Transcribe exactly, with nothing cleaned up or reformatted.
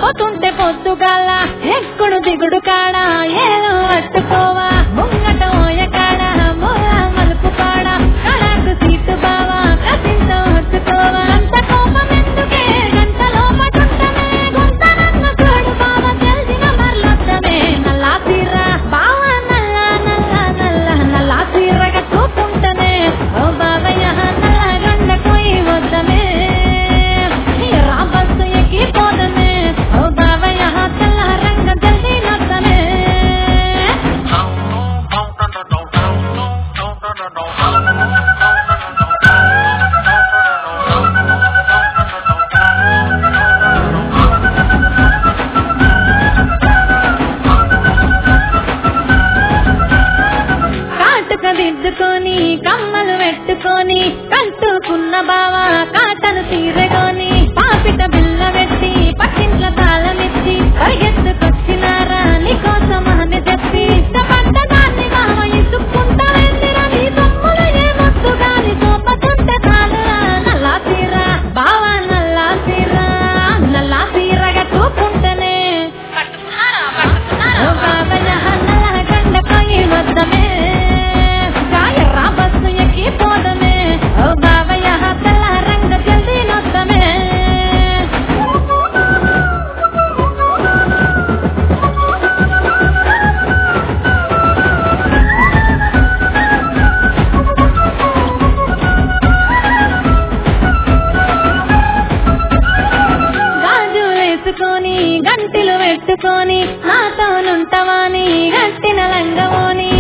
పోతుంటే పొద్దుగాల ఎక్కుడు దిగుడు కాడ ఏదో పట్టుకోవా ముంగట ఓయ కాడ మూల మలుపు కాడ కళకు సీటు బావా కసింతో హత్తుకోవా అంత కోపం ఎందుకే గంటలో పట్టుకుంటమే గుంత నన్ను చూడు బావా తెలిసిన మరలొద్దమే నల్లా తీర బావా నల్ల నల్ల నల్ల నల్లా తీర కట్టుకుంటనే ఓ బావయ్య నల్ల గండ పోయి వద్దమే రాబస్సు ఎక్కి పోదమే ఓ బావయ్య తెల్ల రంగ జల్దీ నొద్దమే కాటుక దిద్దుకొని కమ్మలు పెట్టుకొని కట్టుకున్న బావా కాటను తీరగొని పాపిట బిల్ల పెట్టి పక్కింట్ల తాళమిచ్చి పరిగెత్తుకొచ్చినారా నీకోసం అని చెప్పి ఇష్టపడ్డ దాన్ని బావ ఇసుక్కుంటా వెళ్ళిరా నీ సొమ్ములు ఏమొద్దు గాని చూపతుంటే చాలురా నల్లా తీర బావా నల్లా తీర నల్లా తీర కట్టుకుంటేనే ఓ బావయ్య నల్ల గండ పోయి వద్దమే గాయర్రా బస్సు ఎక్కి పోదమే ఓ బావయ్య తెల్ల రంగ జల్దీ నొద్దమే గాజులేసుకొని గంటిలు పెట్టుకొని నాతోనుంటవాని గట్టిన లంగవోని